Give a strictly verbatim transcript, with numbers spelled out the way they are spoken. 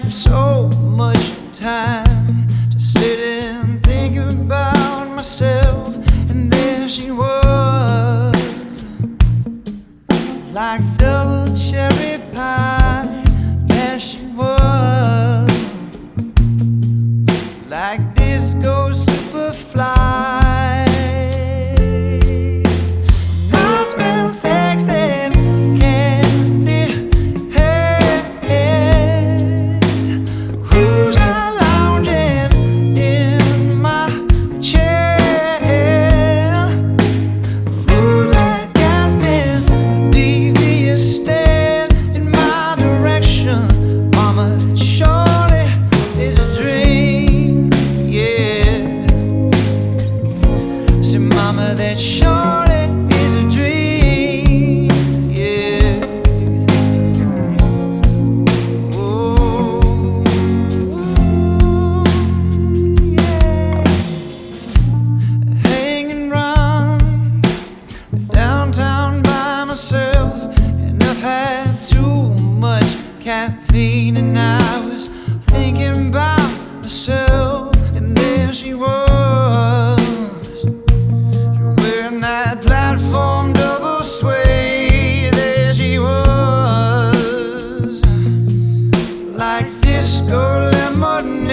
so much time to sit and think about myself, and there she was, like double cherry pie. There she was, like disco superfly. I smell sex and candy. Hey, hey. Who's that lounging in my chair? Who's that casting a devious stare in my direction? Mama, that surely is a dream. Yeah. Say, mama, that surely is a dream. Yeah. Oh, yeah. Hanging round downtown by myself, and I've had too much caffeine, and I was thinking about myself, and there she was, wearing that platform double suede. There she was, like disco lemonade.